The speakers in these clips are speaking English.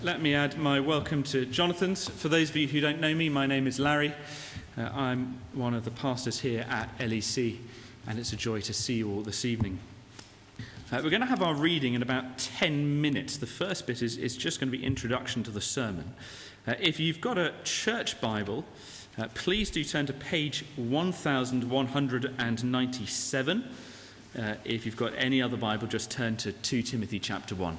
Let me add my welcome to Jonathan's. For those of you who don't know me, my name is Larry. I'm one of the pastors here at LEC, and it's a joy to see you all this evening. We're going to have our reading in about 10 minutes. The first bit is just going to be introduction to the sermon. If you've got a church Bible, please do turn to page 1197. If you've got any other Bible, just turn to 2 Timothy chapter 1.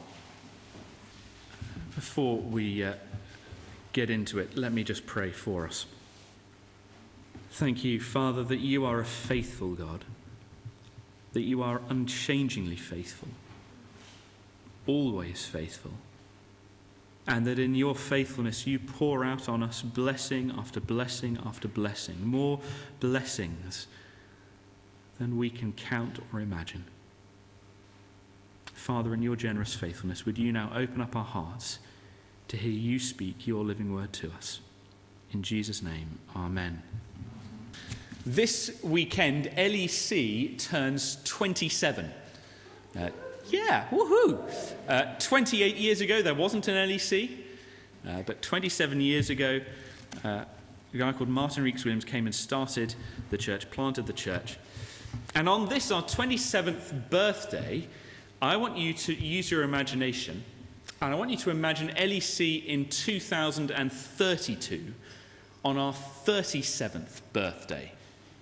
Before we get into it, let me just pray for us. Thank you, Father, that you are a faithful God, that you are unchangingly faithful, always faithful, and that in your faithfulness you pour out on us blessing after blessing after blessing, more blessings than we can count or imagine. Father, in your generous faithfulness, would you now open up our hearts to hear you speak your living word to us? In Jesus' name, amen. This weekend, LEC turns 27. Woohoo! 28 years ago, there wasn't an LEC, but 27 years ago, a guy called Martin Reeks Williams came and started the church, planted the church. And on this, our 27th birthday, I want you to use your imagination, and I want you to imagine LEC in 2032 on our 37th birthday.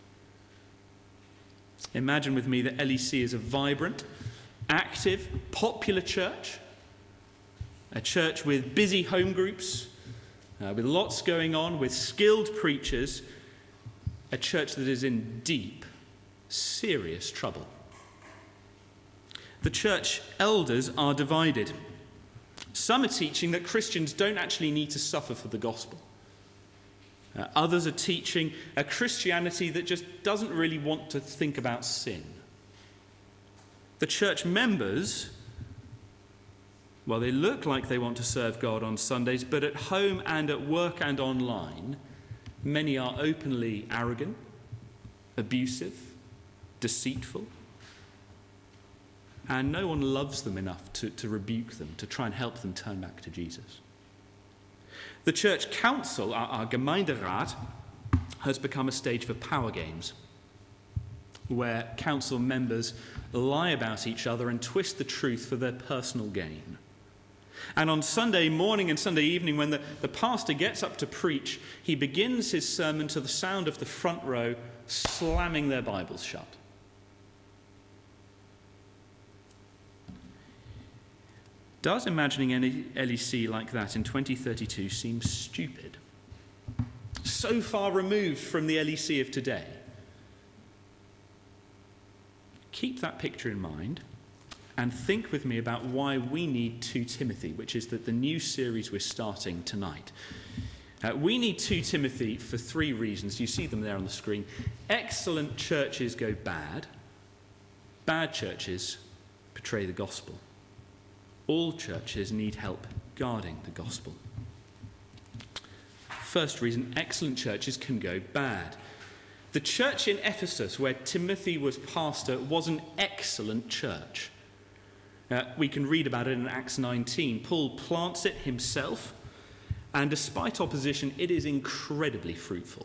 Imagine with me that LEC is a vibrant, active, popular church, a church with busy home groups, with lots going on, with skilled preachers, a church that is in deep, serious trouble. The church elders are divided. Some are teaching that Christians don't actually need to suffer for the gospel. Others are teaching a Christianity that just doesn't really want to think about sin. The church members, well, they look like they want to serve God on Sundays, but at home and at work and online, many are openly arrogant, abusive, deceitful. And no one loves them enough to rebuke them, to try and help them turn back to Jesus. The church council, our Gemeinderat, has become a stage for power games, where council members lie about each other and twist the truth for their personal gain. And on Sunday morning and Sunday evening, when the pastor gets up to preach, he begins his sermon to the sound of the front row slamming their Bibles shut. Does imagining any LEC like that in 2032 seem stupid? So far removed from the LEC of today. Keep that picture in mind and think with me about why we need 2 Timothy, which is the new series we're starting tonight. We need 2 Timothy for 3 reasons. You see them there on the screen. Excellent churches go bad. Bad churches betray the gospel. All churches need help guarding the gospel. First reason, excellent churches can go bad. The church in Ephesus, where Timothy was pastor, was an excellent church. We can read about it in Acts 19. Paul plants it himself, and despite opposition, it is incredibly fruitful.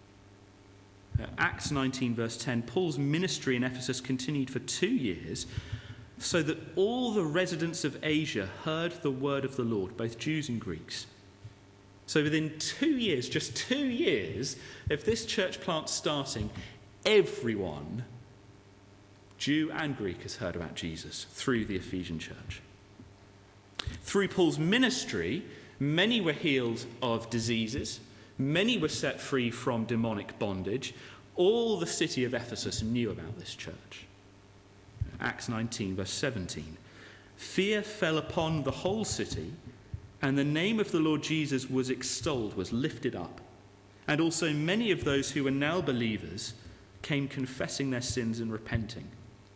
Acts 19, verse 10, Paul's ministry in Ephesus continued for 2 years, so that all the residents of Asia heard the word of the Lord, both Jews and Greeks. So within 2 years, just 2 years, of this church plant starting, everyone, Jew and Greek, has heard about Jesus through the Ephesian church. Through Paul's ministry, many were healed of diseases, many were set free from demonic bondage. All the city of Ephesus knew about this church. Acts 19, verse 17. Fear fell upon the whole city, and the name of the Lord Jesus was extolled, was lifted up. And also many of those who were now believers came confessing their sins and repenting.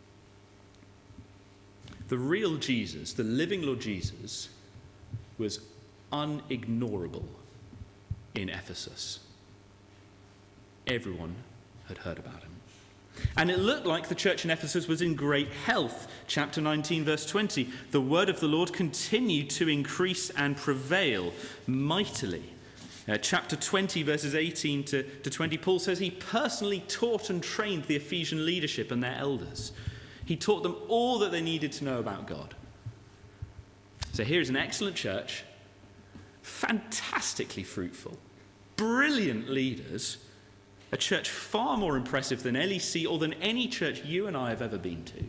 The real Jesus, the living Lord Jesus, was unignorable in Ephesus. Everyone had heard about him. And it looked like the church in Ephesus was in great health. Chapter 19, verse 20. The word of the Lord continued to increase and prevail mightily. Chapter 20, verses 18 to 20, Paul says he personally taught and trained the Ephesian leadership and their elders. He taught them all that they needed to know about God. So here's an excellent church, fantastically fruitful, brilliant leaders, a church far more impressive than LEC or than any church you and I have ever been to.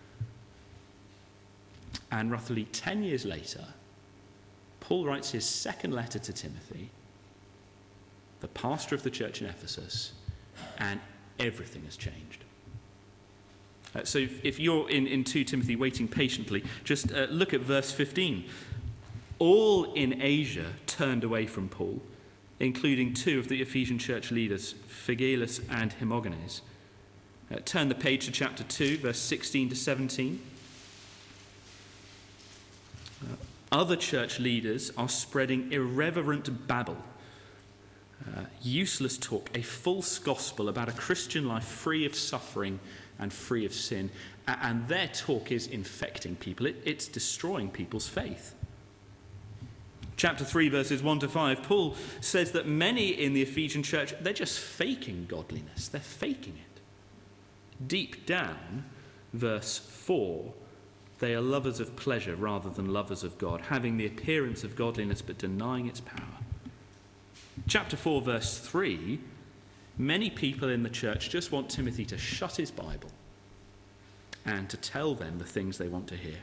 And roughly 10 years later, Paul writes his second letter to Timothy, the pastor of the church in Ephesus, and everything has changed. So if you're in 2 Timothy waiting patiently, just look at verse 15. All in Asia turned away from Paul, including two of the Ephesian church leaders, Phygelus and Hermogenes. Turn the page to chapter 2, verse 16 to 17. Other church leaders are spreading irreverent babble, useless talk, a false gospel about a Christian life free of suffering and free of sin. And their talk is infecting people. It's destroying people's faith. Chapter 3, verses 1 to 5, Paul says that many in the Ephesian church, they're just faking godliness. They're faking it. Deep down, verse 4, they are lovers of pleasure rather than lovers of God, having the appearance of godliness but denying its power. Chapter 4, verse 3, many people in the church just want Timothy to shut his Bible and to tell them the things they want to hear.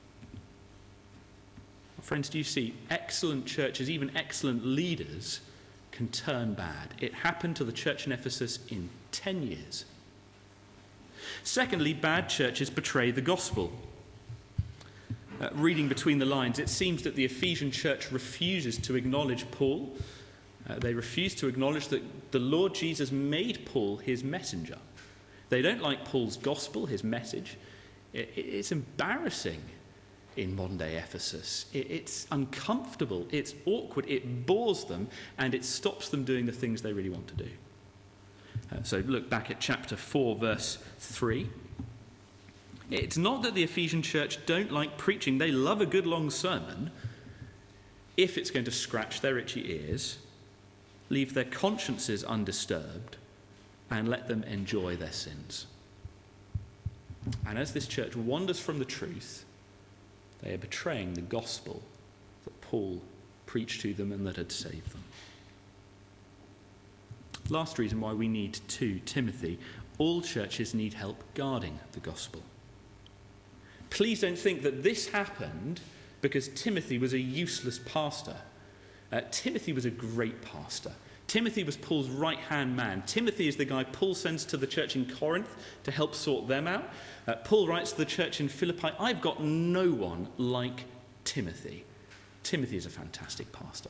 Friends, do you see, excellent churches, even excellent leaders, can turn bad. It happened to the church in Ephesus in 10 years. Secondly, bad churches betray the gospel. Reading between the lines, it seems that the Ephesian church refuses to acknowledge Paul. They refuse to acknowledge that the Lord Jesus made Paul his messenger. They don't like Paul's gospel, his message. It's embarrassing in modern-day Ephesus. It's uncomfortable, it's awkward, it bores them, and it stops them doing the things they really want to do. So look back at chapter 4, verse 3. It's not that the Ephesian church don't like preaching. They love a good long sermon if it's going to scratch their itchy ears, leave their consciences undisturbed, and let them enjoy their sins. And as this church wanders from the truth, they are betraying the gospel that Paul preached to them and that had saved them. Last reason why we need 2 Timothy. All churches need help guarding the gospel. Please don't think that this happened because Timothy was a useless pastor. Timothy was a great pastor. Timothy was Paul's right-hand man. Timothy is the guy Paul sends to the church in Corinth to help sort them out. Paul writes to the church in Philippi, I've got no one like Timothy. Timothy is a fantastic pastor.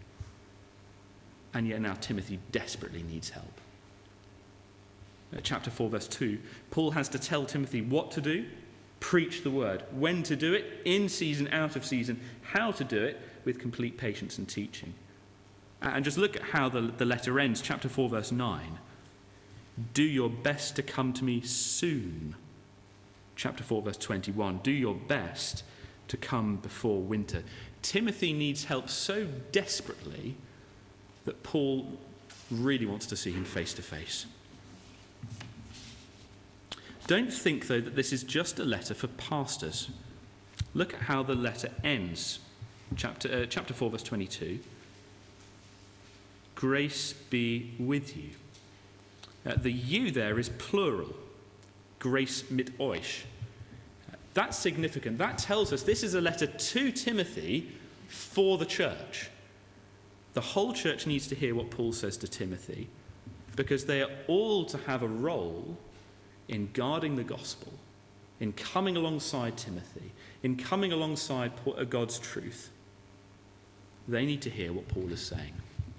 And yet now Timothy desperately needs help. Chapter 4, verse 2, Paul has to tell Timothy what to do, preach the word, when to do it, in season, out of season, how to do it with complete patience and teaching. And just look at how the letter ends. Chapter 4, verse 9. Do your best to come to me soon. Chapter 4, verse 21. Do your best to come before winter. Timothy needs help so desperately that Paul really wants to see him face to face. Don't think, though, that this is just a letter for pastors. Look at how the letter ends. Chapter 4, verse 22. Grace be with you. The you there is plural. Grace mit euch. That's significant. That tells us this is a letter to Timothy for the church. The whole church needs to hear what Paul says to Timothy because they are all to have a role in guarding the gospel, in coming alongside Timothy, in coming alongside God's truth. They need to hear what Paul is saying.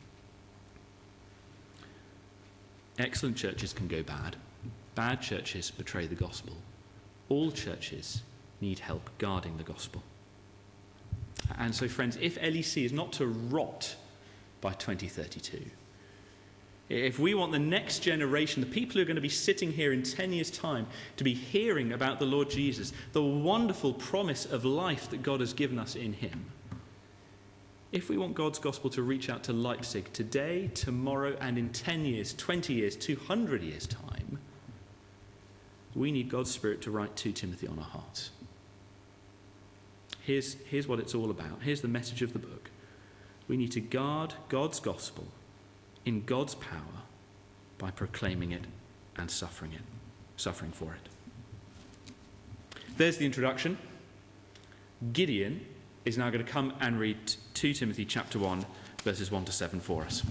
Excellent churches can go bad. Bad churches betray the gospel. All churches need help guarding the gospel. And so, friends, if LEC is not to rot by 2032, if we want the next generation, the people who are going to be sitting here in 10 years' time, to be hearing about the Lord Jesus, the wonderful promise of life that God has given us in him, if we want God's gospel to reach out to Leipzig today, tomorrow, and in 10 years, 20 years, 200 years' time, we need God's Spirit to write 2 Timothy on our hearts. Here's what it's all about. Here's the message of the book. We need to guard God's gospel in God's power by proclaiming it and suffering for it. There's the introduction. Gideon is now going to come and read 2 Timothy chapter 1, verses 1 to 7 for us.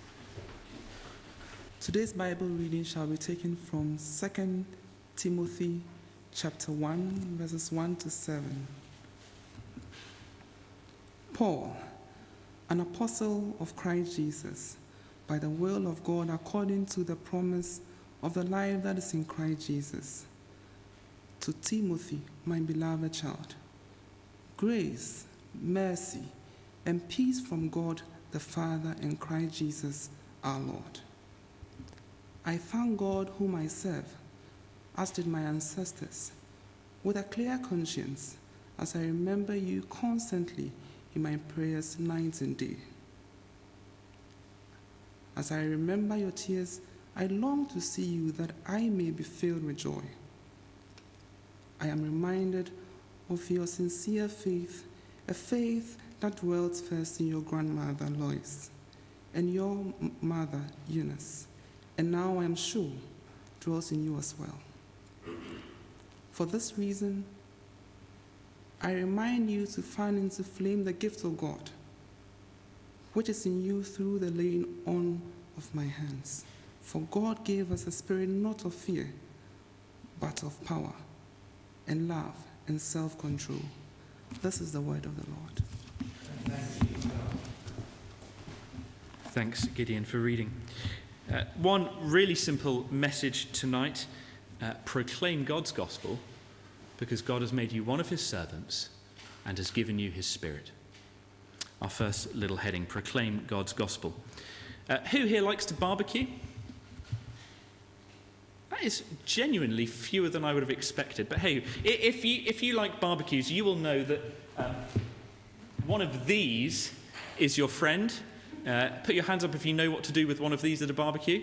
Today's Bible reading shall be taken from 2 Timothy chapter 1, verses 1 to 7. Paul, an apostle of Christ Jesus, by the will of God according to the promise of the life that is in Christ Jesus, to Timothy, my beloved child, grace, mercy, and peace from God the Father and Christ Jesus our Lord. I thank God whom I serve, as did my ancestors, with a clear conscience, as I remember you constantly in my prayers night and day. As I remember your tears, I long to see you that I may be filled with joy. I am reminded of your sincere faith, a faith that dwelt first in your grandmother Lois and your mother Eunice, and now I am sure dwells in you as well. For this reason, I remind you to fan into flame the gift of God, which is in you through the laying on of my hands. For God gave us a spirit not of fear, but of power and love and self-control. This is the word of the Lord. Thanks, Gideon, for reading. One really simple message tonight. Proclaim God's gospel, because God has made you one of his servants and has given you his Spirit. Our first little heading, proclaim God's gospel. Who here likes to barbecue? That is genuinely fewer than I would have expected. But hey, if you like barbecues, you will know that one of these is your friend. Put your hands up if you know what to do with one of these at a barbecue.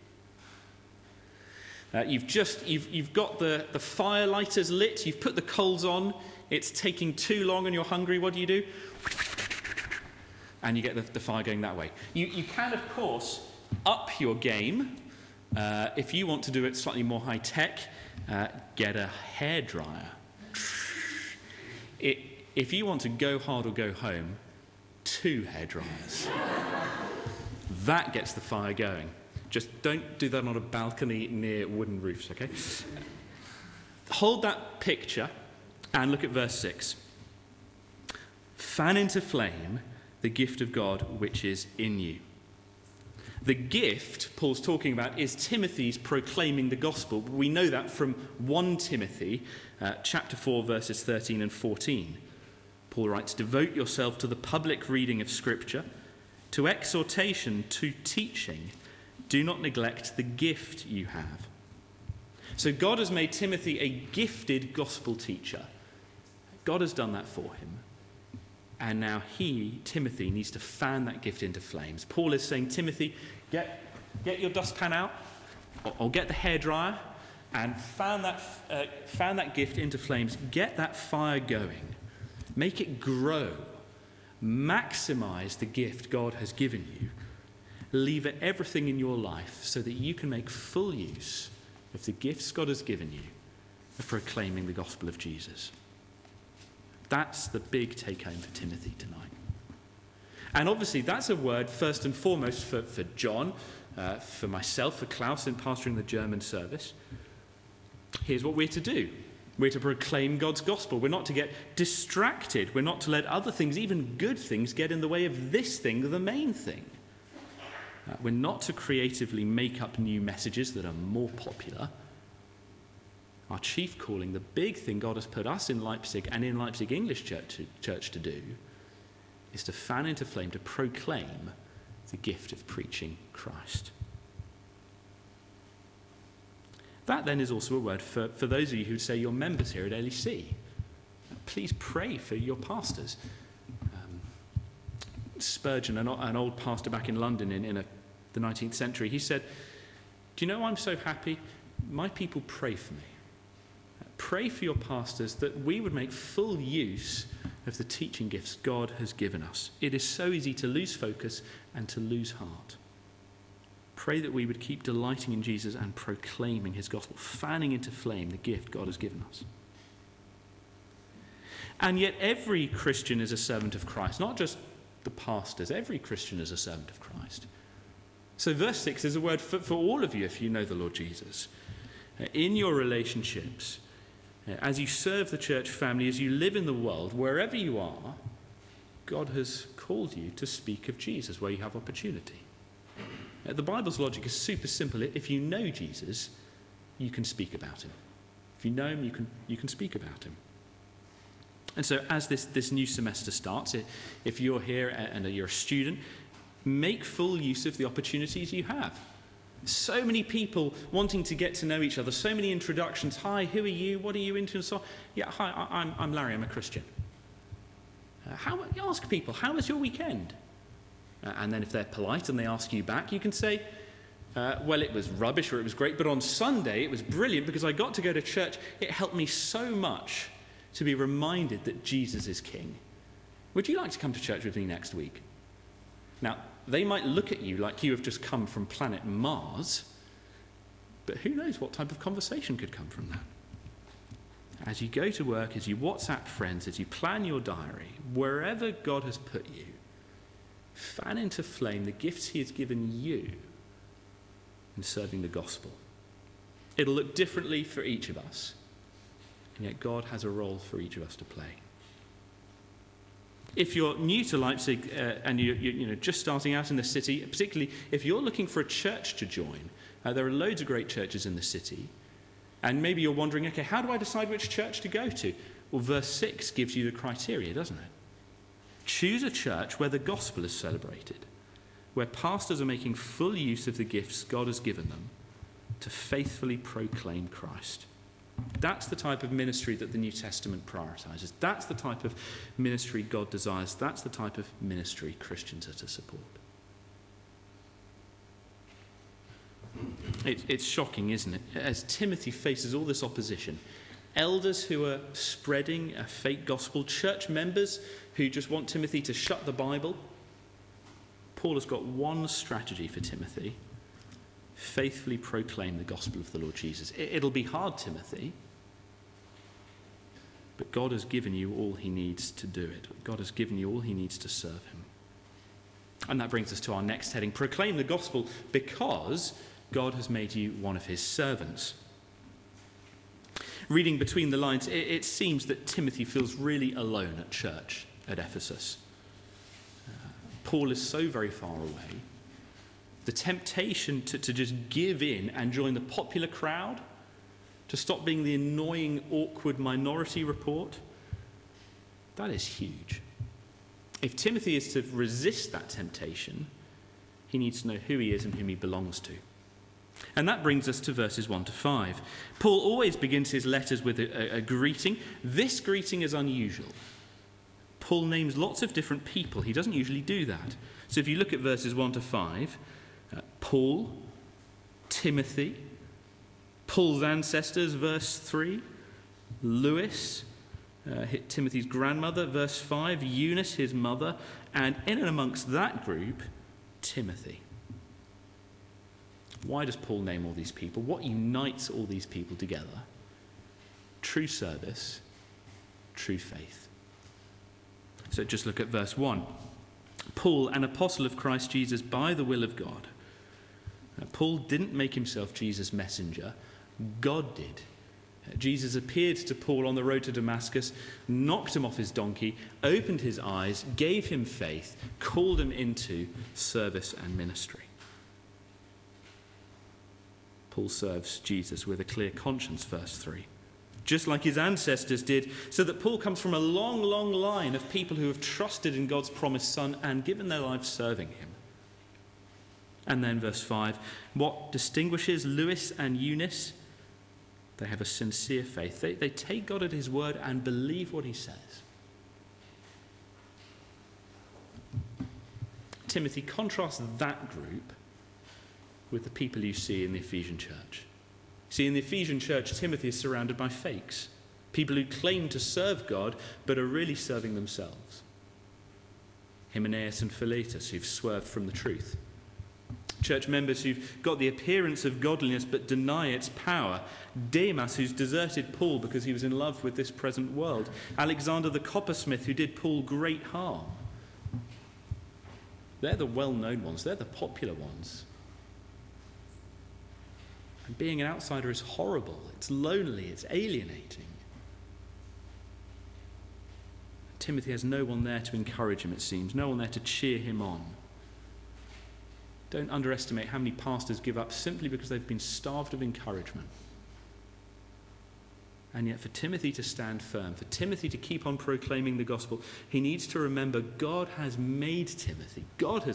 You've got the fire lighters lit, you've put the coals on, it's taking too long and you're hungry. What do? And you get the fire going that way. You can, of course, up your game. If you want to do it slightly more high-tech, get a hairdryer. If you want to go hard or go home, 2 hairdryers. That gets the fire going. Just don't do that on a balcony near wooden roofs, okay? Hold that picture and look at verse 6. Fan into flame the gift of God which is in you. The gift Paul's talking about is Timothy's proclaiming the gospel. We know that from 1 Timothy chapter 4, verses 13 and 14. Paul writes, devote yourself to the public reading of Scripture, to exhortation, to teaching. Do not neglect the gift you have. So God has made Timothy a gifted gospel teacher. God has done that for him. And now Timothy, needs to fan that gift into flames. Paul is saying, Timothy, get your dustpan out, or get the hairdryer, and fan that gift into flames. Get that fire going. Make it grow. Maximize the gift God has given you. Leave everything in your life so that you can make full use of the gifts God has given you of proclaiming the gospel of Jesus. That's the big take-home for Timothy tonight. And obviously that's a word first and foremost for John, for myself, for Klaus in pastoring the German service. Here's what we're to do. We're to proclaim God's gospel. We're not to get distracted. We're not to let other things, even good things, get in the way of this thing, the main thing. We're not to creatively make up new messages that are more popular. Our chief calling, the big thing God has put us in Leipzig and in Leipzig English Church to do, is to fan into flame, to proclaim the gift of preaching Christ. That then is also a word for those of you who say you're members here at LEC. Please pray for your pastors. Spurgeon, an old pastor back in London in the 19th century, he said, "Do you know I'm so happy? My people pray for me. Pray for your pastors that we would make full use of the teaching gifts God has given us. It is so easy to lose focus and to lose heart. Pray that we would keep delighting in Jesus and proclaiming his gospel, fanning into flame the gift God has given us." And yet every Christian is a servant of Christ, not just the pastors. Every Christian is a servant of Christ. So verse 6 is a word for all of you if you know the Lord Jesus. In your relationships, as you serve the church family, as you live in the world, wherever you are, God has called you to speak of Jesus where you have opportunity. The Bible's logic is super simple. If you know Jesus, you can speak about him. If you know him, you can speak about him. And so as this new semester starts, if you're here and you're a student, make full use of the opportunities you have. So many people wanting to get to know each other, so many introductions. Hi, who are you? What are you into? And so on. Yeah, hi, I'm Larry, I'm a Christian. Ask people, how was your weekend? And then if they're polite and they ask you back, you can say, well, it was rubbish or it was great, but on Sunday it was brilliant because I got to go to church. It helped me so much to be reminded that Jesus is King. Would you like to come to church with me next week? Now, they might look at you like you have just come from planet Mars, but who knows what type of conversation could come from that? As you go to work, as you WhatsApp friends, as you plan your diary, wherever God has put you, fan into flame the gifts he has given you in serving the gospel. It'll look differently for each of us. And yet God has a role for each of us to play. If you're new to Leipzig and you're just starting out in the city, particularly if you're looking for a church to join, there are loads of great churches in the city. And maybe you're wondering, okay, how do I decide which church to go to? Well, verse 6 gives you the criteria, doesn't it? Choose a church where the gospel is celebrated, where pastors are making full use of the gifts God has given them to faithfully proclaim Christ. That's the type of ministry that the New Testament prioritizes. That's the type of ministry God desires. That's the type of ministry Christians are to support. It's shocking, isn't it? As Timothy faces all this opposition, elders who are spreading a fake gospel, church members who just want Timothy to shut the Bible, Paul has got one strategy for Timothy: faithfully proclaim the gospel of the Lord Jesus. It'll be hard, Timothy, but God has given you all he needs to do it. God has given you all he needs to serve him. And that brings us to our next heading: proclaim the gospel because God has made you one of his servants. Reading between the lines, it seems that Timothy feels really alone at church at Ephesus. Paul is so very far away. The temptation to just give in and join the popular crowd, to stop being the annoying, awkward minority report, that is huge. If Timothy is to resist that temptation, he needs to know who he is and whom he belongs to. And that brings us to verses 1 to 5. Paul always begins his letters with a greeting. This greeting is unusual. Paul names lots of different people. He doesn't usually do that. So if you look at verses 1 to 5, Paul, Timothy, Paul's ancestors, verse 3, Lois, Timothy's grandmother, verse 5, Eunice, his mother, and in and amongst that group, Timothy. Why does Paul name all these people? What unites all these people together? True service, true faith. So just look at verse 1. Paul, an apostle of Christ Jesus by the will of God. Paul didn't make himself Jesus' messenger. God did. Jesus appeared to Paul on the road to Damascus, knocked him off his donkey, opened his eyes, gave him faith, called him into service and ministry. Paul serves Jesus with a clear conscience, verse 3. Just like his ancestors did, so that Paul comes from a long, long line of people who have trusted in God's promised Son and given their lives serving him. And then verse 5, what distinguishes Lois and Eunice? They have a sincere faith. They take God at his word and believe what he says. Timothy, contrast that group with the people you see in the Ephesian church. See, in the Ephesian church, Timothy is surrounded by fakes. People who claim to serve God, but are really serving themselves. Hymenaeus and Philetus, who've swerved from the truth. Church members who've got the appearance of godliness, but deny its power. Demas, who's deserted Paul because he was in love with this present world. Alexander the coppersmith, who did Paul great harm. They're the well-known ones. They're the popular ones. And being an outsider is horrible. It's lonely. It's alienating. Timothy has no one there to encourage him, it seems. No one there to cheer him on. Don't underestimate how many pastors give up simply because they've been starved of encouragement. And yet for Timothy to stand firm, for Timothy to keep on proclaiming the gospel, he needs to remember God has made Timothy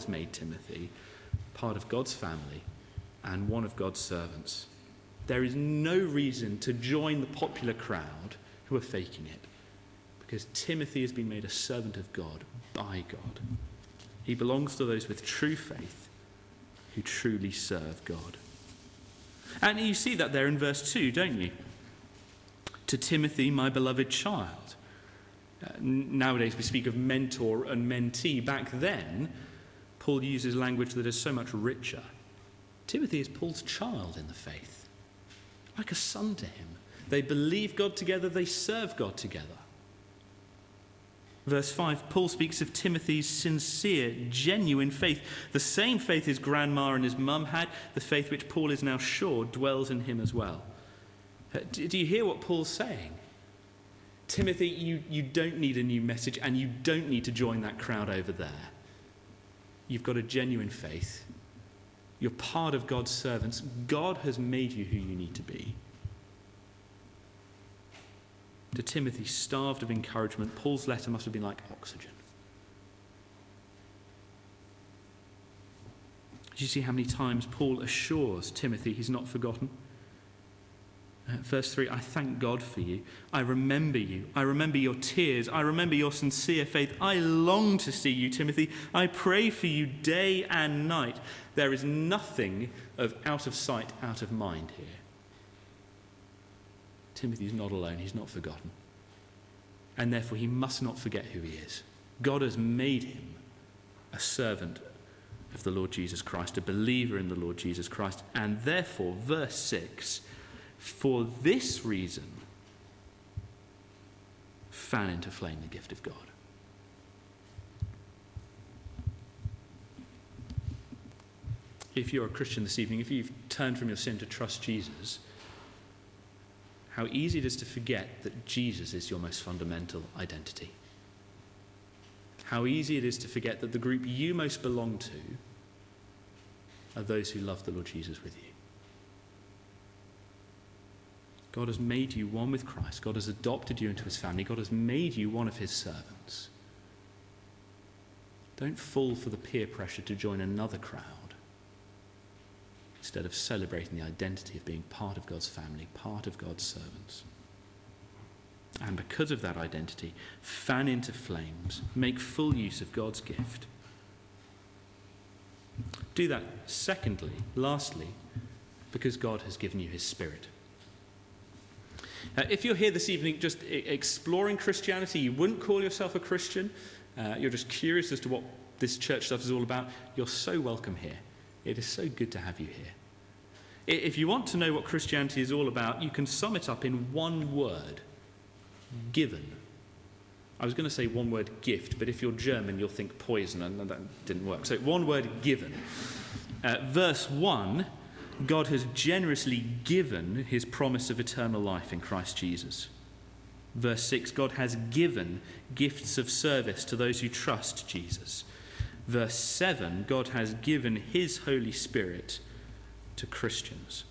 part of God's family and one of God's servants. There is no reason to join the popular crowd who are faking it, because Timothy has been made a servant of God by God. He belongs to those with true faith who truly serve God. And you see that there in verse 2, don't you? To Timothy, my beloved child. Nowadays we speak of mentor and mentee. Back then, Paul uses language that is so much richer. Timothy is Paul's child in the faith, like a son to him. They believe God together, they serve God together. Verse 5, Paul speaks of Timothy's sincere, genuine faith. The same faith his grandma and his mum had, the faith which Paul is now sure dwells in him as well. Do you hear what Paul's saying? Timothy, you don't need a new message, and you don't need to join that crowd over there. You've got a genuine faith. You're part of God's servants. God has made you who you need to be. To Timothy, starved of encouragement, Paul's letter must have been like oxygen. Do you see how many times Paul assures Timothy he's not forgotten? Verse 3, I thank God for you. I remember you. I remember your tears. I remember your sincere faith. I long to see you, Timothy. I pray for you day and night. There is nothing of out of sight, out of mind here. Timothy is not alone. He's not forgotten. And therefore he must not forget who he is. God has made him a servant of the Lord Jesus Christ, a believer in the Lord Jesus Christ. And therefore, verse 6, for this reason, fan into flame the gift of God. If you're a Christian this evening, if you've turned from your sin to trust Jesus, how easy it is to forget that Jesus is your most fundamental identity. How easy it is to forget that the group you most belong to are those who love the Lord Jesus with you. God has made you one with Christ. God has adopted you into his family. God has made you one of his servants. Don't fall for the peer pressure to join another crowd instead of celebrating the identity of being part of God's family, part of God's servants. And because of that identity, fan into flames, make full use of God's gift. Do that, secondly, lastly, because God has given you his Spirit. If you're here this evening just exploring Christianity, you wouldn't call yourself a Christian, you're just curious as to what this church stuff is all about, you're so welcome here. It is so good to have you here. If you want to know what Christianity is all about, you can sum it up in one word: given. I was going to say one word, gift, but if you're German, you'll think poison, and that didn't work. So one word, given. Verse 1, God has generously given his promise of eternal life in Christ Jesus. Verse 6, God has given gifts of service to those who trust Jesus. Verse 7, God has given his Holy Spirit to Christians.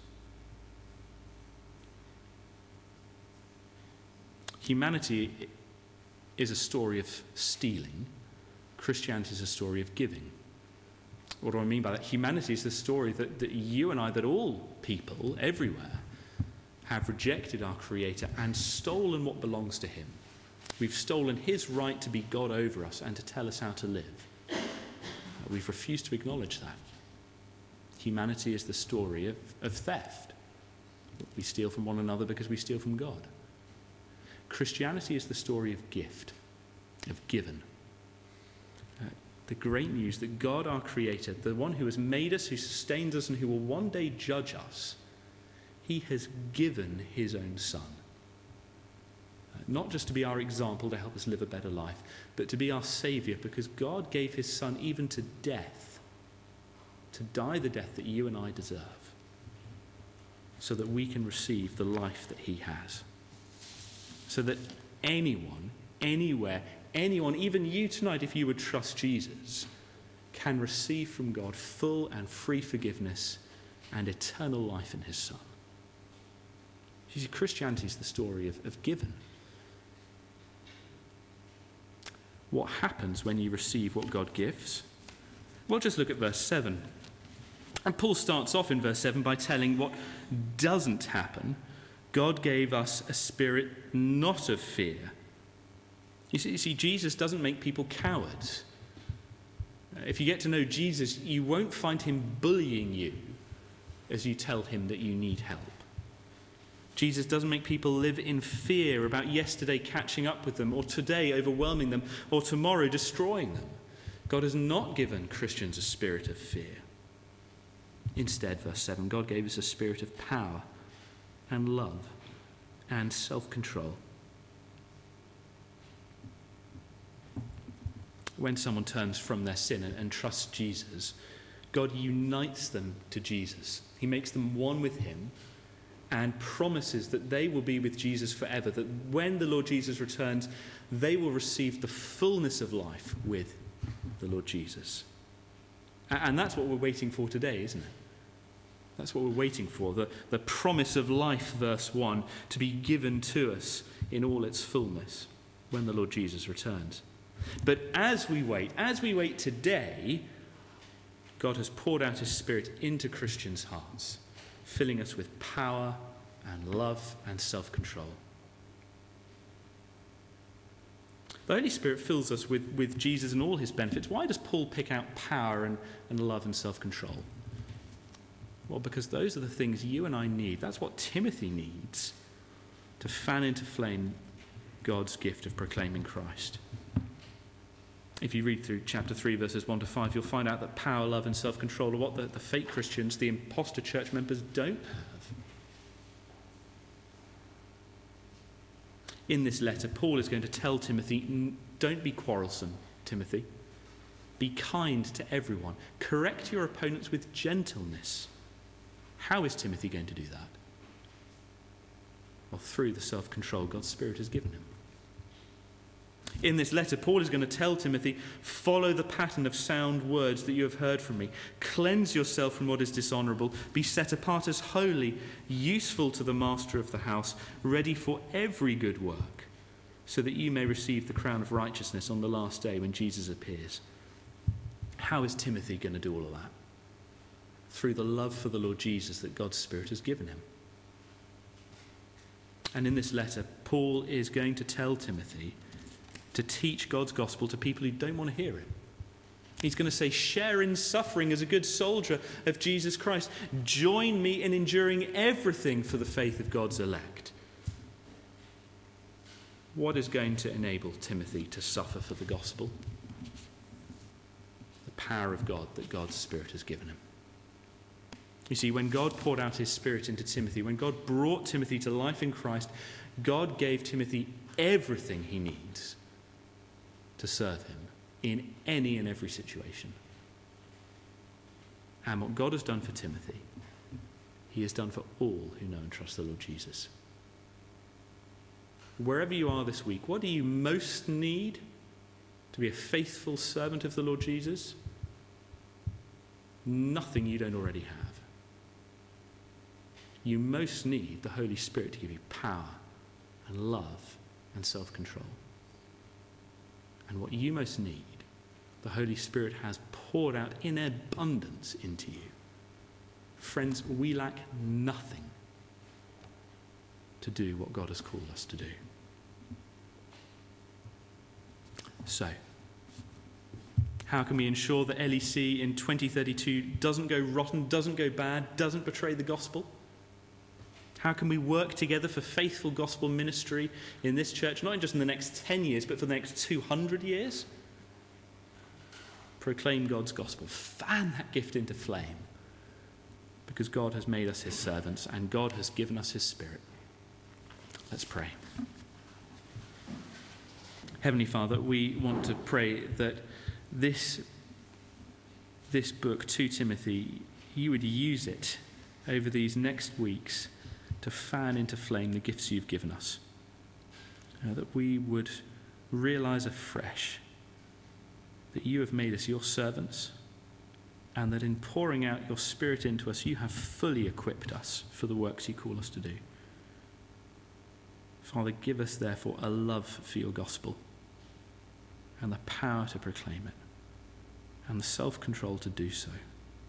Humanity is a story of stealing. Christianity is a story of giving. What do I mean by that? Humanity is the story that you and I, that all people everywhere have rejected our Creator and stolen what belongs to him. We've stolen his right to be God over us and to tell us how to live. We've refused to acknowledge that. Humanity is the story of theft. We steal from one another because we steal from God. Christianity is the story of gift, of given. The great news that God, our Creator, the one who has made us, who sustains us, and who will one day judge us, he has given his own Son. Not just to be our example to help us live a better life, but to be our Saviour, because God gave his Son even to death, to die the death that you and I deserve, so that we can receive the life that he has. So that anyone, anywhere, anyone, even you tonight, if you would trust Jesus, can receive from God full and free forgiveness and eternal life in his Son. You see, Christianity is the story of given. What happens when you receive what God gives? Well, just look at verse 7. And Paul starts off in verse 7 by telling what doesn't happen. God gave us a spirit not of fear. You see, Jesus doesn't make people cowards. If you get to know Jesus, you won't find him bullying you as you tell him that you need help. Jesus doesn't make people live in fear about yesterday catching up with them, or today overwhelming them, or tomorrow destroying them. God has not given Christians a spirit of fear. Instead, verse 7, God gave us a spirit of power and love and self-control. When someone turns from their sin and trusts Jesus, God unites them to Jesus. He makes them one with him and promises that they will be with Jesus forever, that when the Lord Jesus returns, they will receive the fullness of life with the Lord Jesus. And that's what we're waiting for today, isn't it? That's what we're waiting for, the promise of life, verse 1, to be given to us in all its fullness when the Lord Jesus returns. But as we wait today, God has poured out his Spirit into Christians' hearts, filling us with power and love and self-control. The Holy Spirit fills us with Jesus and all his benefits. Why does Paul pick out power and love and self-control? Well, because those are the things you and I need. That's what Timothy needs to fan into flame God's gift of proclaiming Christ. If you read through chapter 3, verses 1 to 5, you'll find out that power, love, and self-control are what the fake Christians, the imposter church members, don't have. In this letter, Paul is going to tell Timothy, don't be quarrelsome, Timothy. Be kind to everyone. Correct your opponents with gentleness. How is Timothy going to do that? Well, through the self-control God's Spirit has given him. In this letter, Paul is going to tell Timothy, follow the pattern of sound words that you have heard from me. Cleanse yourself from what is dishonourable. Be set apart as holy, useful to the master of the house, ready for every good work, so that you may receive the crown of righteousness on the last day when Jesus appears. How is Timothy going to do all of that? Through the love for the Lord Jesus that God's Spirit has given him. And in this letter, Paul is going to tell Timothy to teach God's gospel to people who don't want to hear it. He's going to say, share in suffering as a good soldier of Jesus Christ. Join me in enduring everything for the faith of God's elect. What is going to enable Timothy to suffer for the gospel? The power of God that God's Spirit has given him. You see, when God poured out his Spirit into Timothy, when God brought Timothy to life in Christ, God gave Timothy everything he needs to serve him in any and every situation. And what God has done for Timothy, he has done for all who know and trust the Lord Jesus. Wherever you are this week, what do you most need to be a faithful servant of the Lord Jesus? Nothing you don't already have. You most need the Holy Spirit to give you power and love and self-control. And what you most need, the Holy Spirit has poured out in abundance into you. Friends, we lack nothing to do what God has called us to do. So, how can we ensure that LEC in 2032 doesn't go rotten, doesn't go bad, doesn't betray the gospel? How can we work together for faithful gospel ministry in this church, not just in the next 10 years, but for the next 200 years? Proclaim God's gospel. Fan that gift into flame. Because God has made us his servants and God has given us his Spirit. Let's pray. Heavenly Father, we want to pray that this book, 2 Timothy, you would use it over these next weeks to fan into flame the gifts you've given us. That we would realize afresh that you have made us your servants, and that in pouring out your Spirit into us, you have fully equipped us for the works you call us to do. Father, give us therefore a love for your gospel, and the power to proclaim it, and the self-control to do so.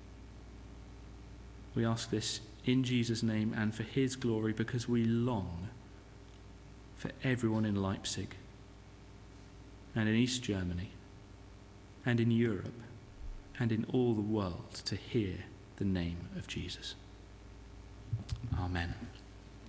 We ask this in Jesus' name and for his glory, because we long for everyone in Leipzig and in East Germany and in Europe and in all the world to hear the name of Jesus. Amen.